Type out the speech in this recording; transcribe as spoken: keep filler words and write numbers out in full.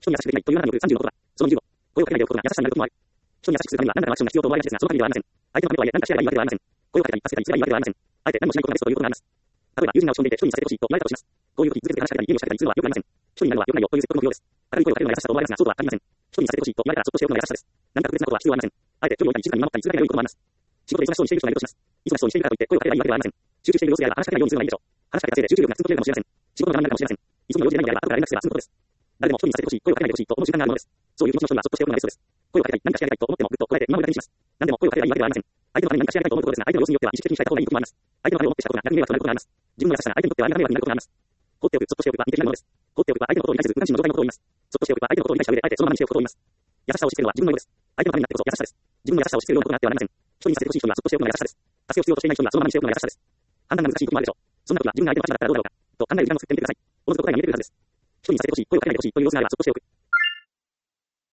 人に優しくできないというあなたによるさんじゅうのことだ。そのにじゅうご、声をかけないでおくことが優しさになることもある。人に優しくするためには何らかのアクションが必要と思われがちですが、その限りではありません。相手のためとはいえ何かしないといいわけではありません。声をかけたり、助けたりすればいいわけではありません。あえて何もしないことがベストということがあります。例えば友人が落ち込んでいて人にさせてほしいと言われたとします。こういう時、ずけずけ話しかけたり、家を仕掛けたりするのは良くありません。人になるのは良くないよという説得の無用です。明るい声をかけるのが優しさと思われますが、そうとはありません。人にさせてほしいと言われたらそっとしておくのが優しさです。何か特別なことは必要ありません。あえて距離を置いたり静かに見守ったりするだけで良いこともあります。仕事で忙しそうにしている人がいるとします。忙しそうにしているからといって声をかければいいわけではありません。集中している様子であれば話しかけないようにするのがいいでしょう。話しかけたせいで集中力が続くかもしれません。仕事が学んだかもしれません。急ぎの用事でないのであれば後から連絡すれば済むことです。誰でも人にさせてほしい、声をかけないでほしいと思う習慣があるものです。そういう気持ちの人にはそっとしておくのがベストです。声をかけたり、何かしてあげたいと思ってもぐっとこらえて見守るだけにします。何でも声をかければいいわけではありません。相手のために何かしてあげたいと思うことですが、相手の様子によっては意識的にしたいことがいいこともあります。相手のためを思ってしたことが逆に迷惑となることがあります。自分の優しさが相手にとってはありがた迷惑になることがあります。放っておく、そっとしておくは意味的なものです。放っておくは相手のことを理解せず、無関心の状態のことを言います。そっとしておくは相手のことを理解した上で、あえてそのままにしておくことを言います。優しさを知っているのは自分のようです。相手のためになってこそ優しさです。自分の優しさを知っているようなことがあってはなりません。人にさせてほしい人にはそっとしておくのが優しさです。助けを必要としていない人にはそのままにしておくのが優しさです。判断が難しいこともあるでしょう。そんな時は自分が相手の立場だったらどうだろうかと考える時間を作ってみてください。おのずと答えが見えてくるはずです。人にさせてほしい、声をかけないでほしいという様子があればそっとしておく。